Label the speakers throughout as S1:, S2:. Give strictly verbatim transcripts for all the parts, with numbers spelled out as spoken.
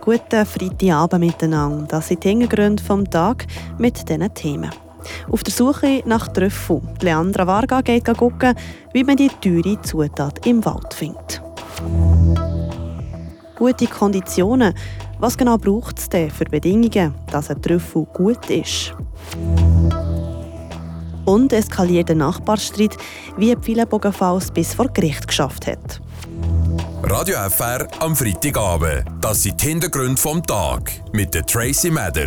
S1: Guten Freitagabend miteinander. Das sind die Hintergründe vom Tag mit diesen Themen. Auf der Suche nach Trüffel. Leandra Varga geht schauen, wie man die teure Zutat im Wald findet. Gute Konditionen. Was genau braucht es denn für Bedingungen, dass ein Trüffel gut ist? Und eskaliert der Nachbarstreit, wie die Pfeilenbogenfalls bis vor Gericht geschafft hat.
S2: Radio F R am Freitagabend. Das sind die Hintergründe vom Tag mit der Tracy Meder.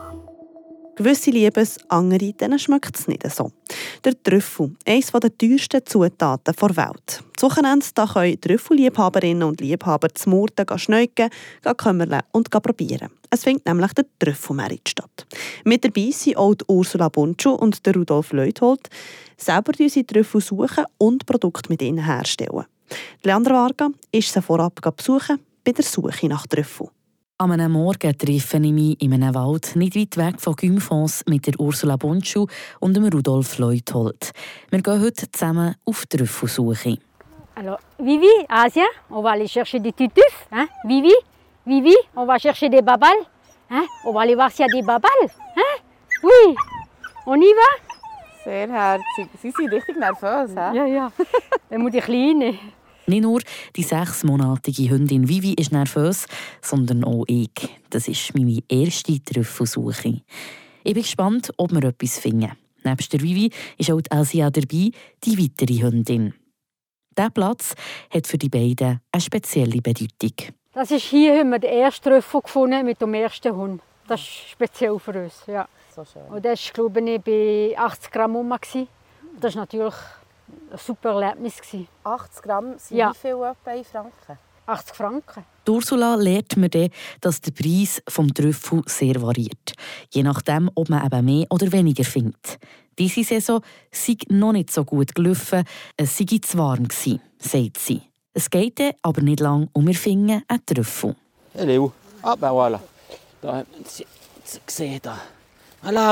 S1: Gewisse lieben es, andere denen schmeckt es nicht so. Der Trüffel, eines der teuersten Zutaten der Welt. Zu Wochenende da können Trüffelliebhaberinnen und Liebhaber zu Murten schneiden, kümmerle und probieren. Es findet nämlich der Trüffelmarkt statt. Mit dabei sind auch die Ursula Buntschu und der Rudolf Leuthold. Selber suchen sie Trüffel suchen und Produkte mit ihnen herstellen. Leandra Varga ist sie vorab besuchen bei der Suche nach Trüffel.
S3: An einem Morgen treffe ich mich in einem Wald nicht weit weg von Gümfons mit der Ursula Buntschu und dem Rudolf Leuthold. Wir gehen heute zusammen auf Trüffelsuche.
S4: Alors, Vivi, Asia, on va aller chercher des tutufs. Hein? Vivi, Vivi, on va chercher des babales. Hein? On va aller voir s'il y a des babales. Hein? Oui, on y va?
S5: Sehr herzig. Sie sind richtig nervös, he?
S4: Ja, ja. Immer die Kleine.
S3: Nicht nur die sechsmonatige Hündin Vivi ist nervös, sondern auch ich. Das ist meine erste Trüffelsuche. Ich bin gespannt, ob wir etwas finden. Neben der Vivi ist auch die Asia dabei, die weitere Hündin. Dieser Platz hat für die beiden eine spezielle Bedeutung.
S4: Das ist hier haben wir den ersten Trüffel gefunden mit dem ersten Hund. Das ist speziell für uns. Ja.
S5: So schön.
S4: Und das war, glaube ich, bei achtzig Gramm rum. Das war natürlich ein super Erlebnis.
S5: achtzig Gramm sind
S4: Ja.
S5: wie viel etwa in Franken?
S4: achtzig Franken.
S3: Die Ursula lehrt mir dann, dass der Preis des Trüffel sehr variiert. Je nachdem, ob man eben mehr oder weniger findet. Diese Saison sei noch nicht so gut gelaufen, es sei zu warm gewesen, sagt sie. Es geht dann aber nicht lang und wir finden einen Trüffel.
S6: Hallo. Ah, ben voilà. Da hat man sie gesehen. Da. Voilà,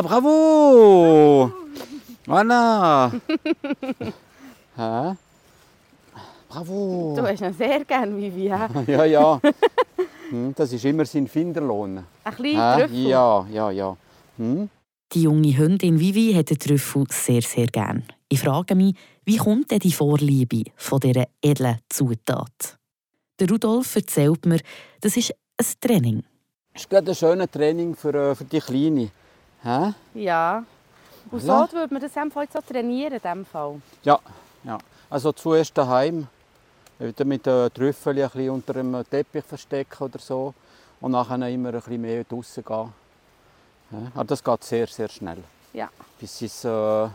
S6: bravo! Voilà! Hä? Bravo!
S5: Du hast ihn sehr gerne, Vivi. He?
S6: Ja, ja. Hm, das ist immer sein Finderlohn.
S5: Ein kleiner Trüffel.
S6: Ja, ja, ja. Hm?
S3: Die junge Hündin Vivi hat den Trüffel sehr, sehr gern. Ich frage mich, wie kommt denn die Vorliebe von dieser edlen Zutat? Der Rudolf erzählt mir, das ist ein Training.
S6: Das ist gerade ein schönes Training für, äh, für die Kleine. Hä?
S5: Ja. Und so
S6: Ja.
S5: würde man das in so trainieren. In dem Fall.
S6: Ja, ja. Also zuerst daheim, wieder mit den Trüffeln ein bisschen unter dem Teppich verstecken oder so. Und nachher immer ein bisschen mehr draussen gehen. Ja, aber das geht sehr, sehr schnell.
S5: Ja.
S6: Bis sie es äh,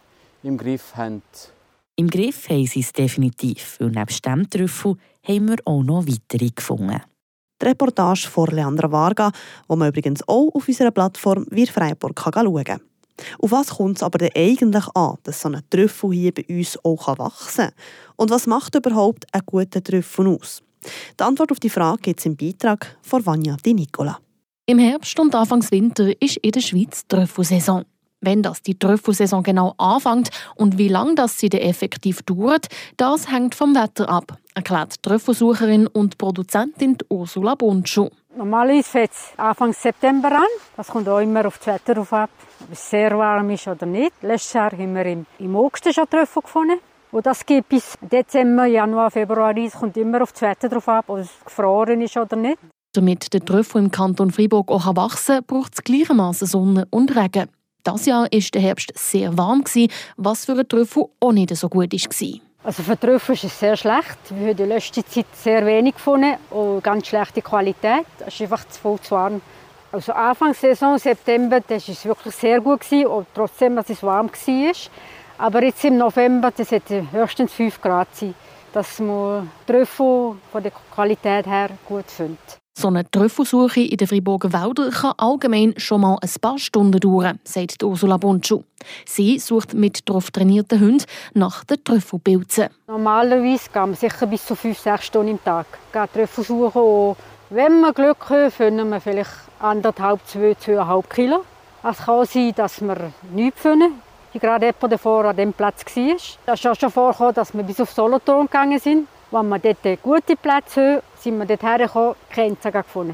S6: im Griff haben.
S3: Im Griff haben sie es definitiv, weil neben dem Trüffel haben wir auch noch weitere gefunden.
S1: Die Reportage von Leandra Varga, die man übrigens auch auf unserer Plattform Wir Freiburg schauen kann. Auf was kommt es aber denn eigentlich an, dass so ein Trüffel hier bei uns auch wachsen kann? Und was macht überhaupt einen guten Trüffel aus? Die Antwort auf die Frage gibt es im Beitrag von Vanja Di Nicola.
S7: Im Herbst und Anfangs Winter ist in der Schweiz Trüffelsaison. Wenn das die Trüffelsaison genau anfängt und wie lange das sie denn effektiv dauert, das hängt vom Wetter ab, erklärt die Trüffelsucherin und Produzentin Ursula Buntschu.
S4: Normalerweise fängt es Anfang September an. Das kommt auch immer auf das Wetter drauf ab, ob es sehr warm ist oder nicht. Letztes Jahr haben wir im, im August schon Trüffel gefunden. Und das geht bis Dezember, Januar, Februar. Es kommt immer auf das Wetter drauf ab, ob es gefroren ist oder nicht.
S7: Damit der Trüffel im Kanton Freiburg auch wachsen kann, braucht es gleichermaßen Sonne und Regen. Dieses Jahr war der Herbst sehr warm, was für einen Trüffel auch nicht so gut war.
S4: Also für Trüffel ist es sehr schlecht. Wir haben in der letzten Zeit sehr wenig gefunden und ganz schlechte Qualität. Es ist einfach zu voll zu warm. Also Anfang Saison, September, das war es wirklich sehr gut, und trotzdem, dass es warm war. Aber jetzt im November, das hat höchstens fünf Grad sein, dass man Trüffel von der Qualität her gut findet.
S7: So eine Trüffelsuche in den Freiburger Wäldern kann allgemein schon mal ein paar Stunden dauern, sagt Ursula Buntschu. Sie sucht mit darauf trainierten Hunden nach den Trüffelpilzen.
S4: Normalerweise gehen wir sicher bis zu fünf, sechs Stunden im Tag. Gehen Trüffel suchen und wenn wir Glück haben, finden wir vielleicht anderthalb, zwei, zweieinhalb Kilo. Es kann sein, dass wir nichts finden, wie gerade jemand davor an diesem Platz war. Es ist auch schon vorgekommen, dass wir bis auf Solothurn gegangen sind. Wenn wir dort gute Plätze haben, sind wir dort hergekommen, keine Grenzen gefunden.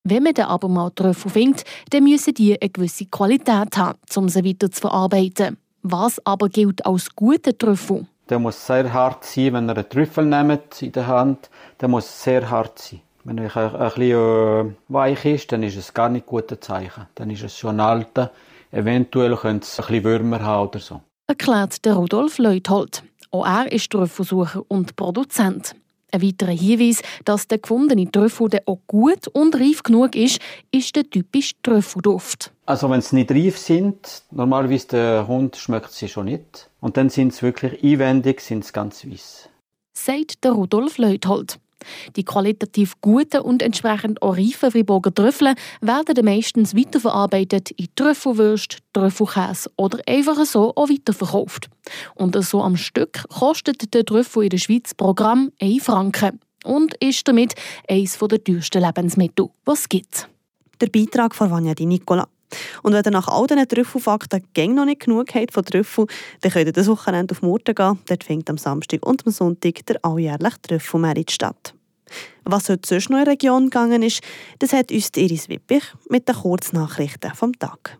S7: Wenn man dann aber mal Trüffel findet, dann müssen die eine gewisse Qualität haben, um sie weiter zu verarbeiten. Was aber gilt als guter Trüffel?
S6: Der muss sehr hart sein, wenn ihr einen Trüffel nehmt in der Hand, der muss sehr hart sein. Wenn er ein, ein bisschen äh, weich ist, dann ist es gar nicht gutes Zeichen. Dann ist es schon ein alter. Eventuell könnte es ein bisschen Würmer haben oder so.
S7: Erklärt der Rudolf Leuthold. Auch er ist Trüffelsucher und Produzent. Ein weiterer Hinweis, dass der gefundene Trüffel auch gut und reif genug ist, ist der typische Trüffelduft.
S6: Also wenn sie nicht reif sind, normalerweise der Hund schmeckt sie schon nicht. Und dann sind sie wirklich einwendig, sind sie ganz weiss.
S7: Sagt der Rudolf Leuthold. Die qualitativ guten und entsprechend auch reifen Friburger Trüffel werden meistens weiterverarbeitet in Trüffelwürste, Trüffelkäse oder einfach so auch weiterverkauft. Und so am Stück kostet der Trüffel in der Schweiz pro Gramm ein Franken und ist damit eines der teuersten Lebensmittel, was es gibt.
S1: Der Beitrag von Vanja Di Nicola. Und wenn ihr nach all diesen Trüffelfakten noch nicht genug habt von Trüffel, dann könnt ihr das Wochenende auf Murten gehen. Dort findet am Samstag und am Sonntag der alljährliche Trüffelmarkt statt. Was heute sonst noch in der Region gegangen ist, das hat uns Iris Wippich mit den Kurznachrichten vom Tag.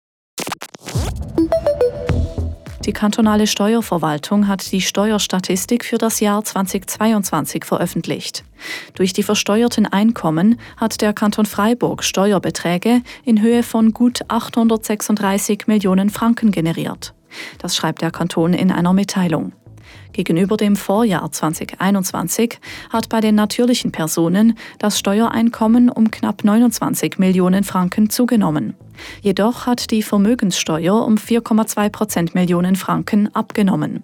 S8: Die kantonale Steuerverwaltung hat die Steuerstatistik für das Jahr zweitausendzweiundzwanzig veröffentlicht. Durch die versteuerten Einkommen hat der Kanton Freiburg Steuerbeträge in Höhe von gut achthundertsechsunddreißig Millionen Franken generiert. Das schreibt der Kanton in einer Mitteilung. Gegenüber dem Vorjahr zweitausendeinundzwanzig hat bei den natürlichen Personen das Steuereinkommen um knapp neunundzwanzig Millionen Franken zugenommen. Jedoch hat die Vermögenssteuer um vier Komma zwei Prozentmillionen Franken abgenommen.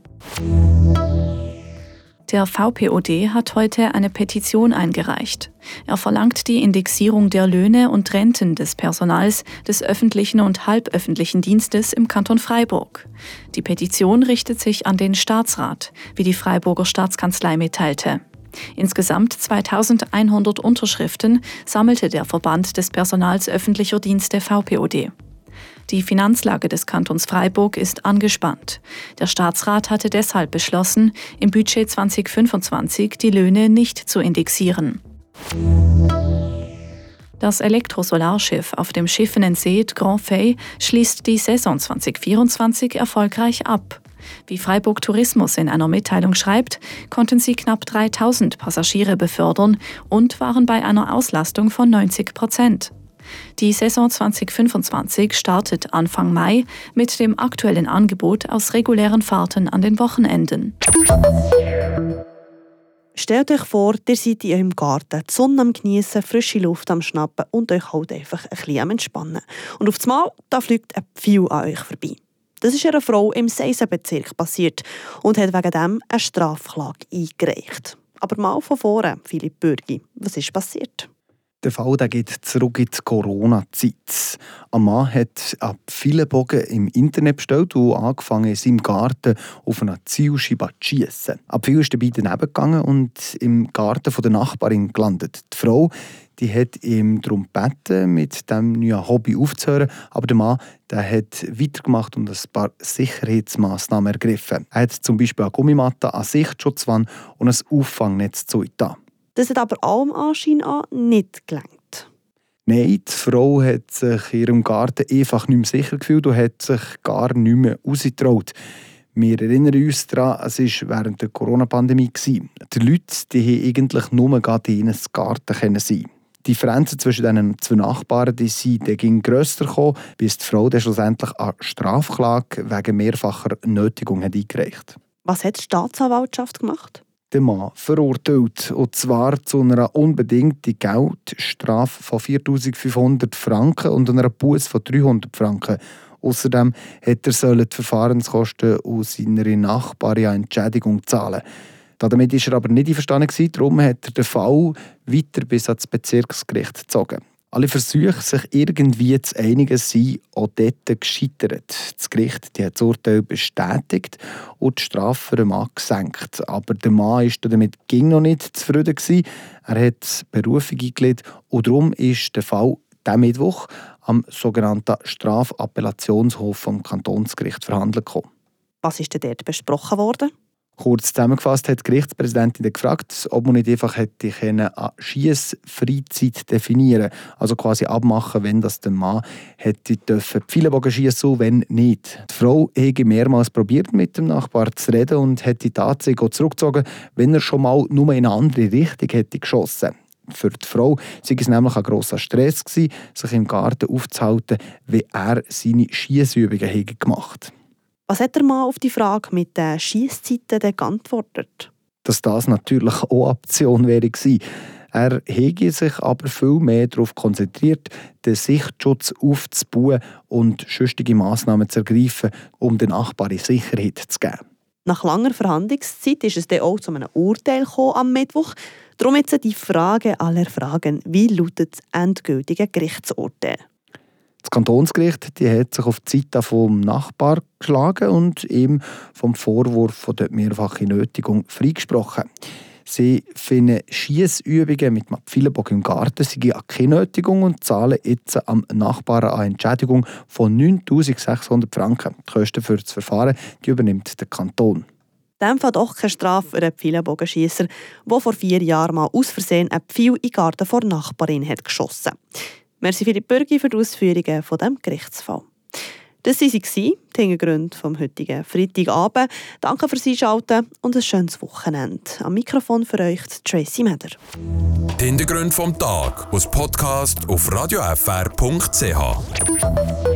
S8: Der V P O D hat heute eine Petition eingereicht. Er verlangt die Indexierung der Löhne und Renten des Personals des öffentlichen und halböffentlichen Dienstes im Kanton Freiburg. Die Petition richtet sich an den Staatsrat, wie die Freiburger Staatskanzlei mitteilte. Insgesamt zweitausendeinhundert Unterschriften sammelte der Verband des Personals öffentlicher Dienste V P O D. Die Finanzlage des Kantons Freiburg ist angespannt. Der Staatsrat hatte deshalb beschlossen, im Budget zweitausendfünfundzwanzig die Löhne nicht zu indexieren. Das Elektrosolarschiff auf dem Schiffenensee Grand Fay schließt die Saison zweitausendvierundzwanzig erfolgreich ab. Wie Freiburg Tourismus in einer Mitteilung schreibt, konnten sie knapp dreitausend Passagiere befördern und waren bei einer Auslastung von neunzig Prozent. Die Saison zweitausendfünfundzwanzig startet Anfang Mai mit dem aktuellen Angebot aus regulären Fahrten an den Wochenenden.
S1: Stellt euch vor, ihr seid in eurem Garten, die Sonne am Geniessen, frische Luft am Schnappen und euch halt einfach ein bisschen am Entspannen. Und auf einmal da fliegt ein Pfeil an euch vorbei. Das ist einer Frau im Seisenbezirk passiert und hat wegen dem eine Strafklage eingereicht. Aber mal von vorne, Philipp Bürgi, was ist passiert?
S9: Der Fall der geht zurück in die Corona-Zeit. Ein Mann hat einen Pfeilenbogen im Internet bestellt und angefangen, in seinem Garten auf eine Zielscheibe zu schiessen. Ein Pfeil ist dabei daneben gegangen und im Garten der Nachbarin gelandet. Die Frau die hat ihm darum gebeten, mit diesem neuen Hobby aufzuhören, aber der Mann der hat weitergemacht und ein paar Sicherheitsmaßnahmen ergriffen. Er hat zum Beispiel eine Gummimatte, eine Sichtschutzwand und ein Auffangnetz zugetan.
S1: Das hat aber allem Anschein an nicht gelangt.
S9: Nein, die Frau hat sich in ihrem Garten einfach nicht mehr sicher gefühlt und hat sich gar nicht mehr rausgetraut. Wir erinnern uns daran, es war während der Corona-Pandemie. Die Leute die haben eigentlich nur gerade in ihren Garten sein. Die Differenzen zwischen diesen zwei Nachbarn die sind dann grösser gekommen, bis die Frau dann schlussendlich eine Strafklage wegen mehrfacher Nötigung hat eingereicht.
S1: Was hat die Staatsanwaltschaft gemacht?
S9: Der Mann verurteilt, und zwar zu einer unbedingten Geldstrafe von viertausendfünfhundert Franken und einer Buße von dreihundert Franken. Außerdem hat er die Verfahrenskosten aus seiner Nachbarin eine Entschädigung zahlen. Damit war er aber nicht einverstanden, darum hat er den Fall weiter bis ans Bezirksgericht gezogen. Alle Versuche, sich irgendwie zu einigen, sind auch dort gescheitert. Das Gericht die hat das Urteil bestätigt und die Strafe für den Mann gesenkt. Aber der Mann war damit noch nicht zufrieden. Er hat Berufung eingelegt und darum ist der Fall diesen Mittwoch am sogenannten Strafappellationshof vom Kantonsgericht verhandelt gekommen.
S1: Was ist denn dort besprochen worden?
S9: Kurz zusammengefasst hat die Gerichtspräsidentin gefragt, ob man nicht einfach hätte eine Schiessfreizeit definieren können. Also quasi abmachen, wenn das der Mann hätte dürfen Pfeilenbogen schiessen, wenn nicht. Die Frau hätte mehrmals probiert, mit dem Nachbar zu reden und hätte die Tatsache zurückgezogen, wenn er schon mal nur in eine andere Richtung hätte geschossen. Für die Frau sei es nämlich ein grosser Stress gewesen, sich im Garten aufzuhalten, wie er seine Schiessübungen gemacht hat.
S1: Was hat der Mann auf die Frage mit den Schiesszeiten geantwortet?
S9: Dass das natürlich auch eine Option wäre gewesen. Er hege sich aber viel mehr darauf konzentriert, den Sichtschutz aufzubauen und sonstige Massnahmen zu ergreifen, um den Nachbarn Sicherheit zu geben.
S1: Nach langer Verhandlungszeit ist es dann auch zu einem Urteil gekommen am Mittwoch. Darum jetzt die Frage aller Fragen: Wie lautet das endgültige Gerichtsurteil?
S9: Das Kantonsgericht die hat sich auf die Seite vom Nachbar geschlagen und ihm vom Vorwurf von der mehrfachen Nötigung freigesprochen. Sie finden Schiessübungen mit einem Pfeilenbogen im Garten sei keine Nötigung und zahlen jetzt am Nachbarn eine Entschädigung von neuntausendsechshundert Franken. Die Kosten für das Verfahren die übernimmt der Kanton.
S1: In diesem Fall doch keine Strafe für einen Pfeilenbogenschiesser, der vor vier Jahren mal aus Versehen einen Pfeil in den Garten vor der Nachbarin hat geschossen hat. Merci Philipp Bürgi für die Ausführungen von diesem Gerichtsfall. Das waren sie, die Hintergründe vom heutigen Freitagabend. Danke fürs Einschalten und ein schönes Wochenende. Am Mikrofon für euch Tracy Meder.
S2: Die Hintergründe vom Tag aus Podcast auf radio f r punkt c h.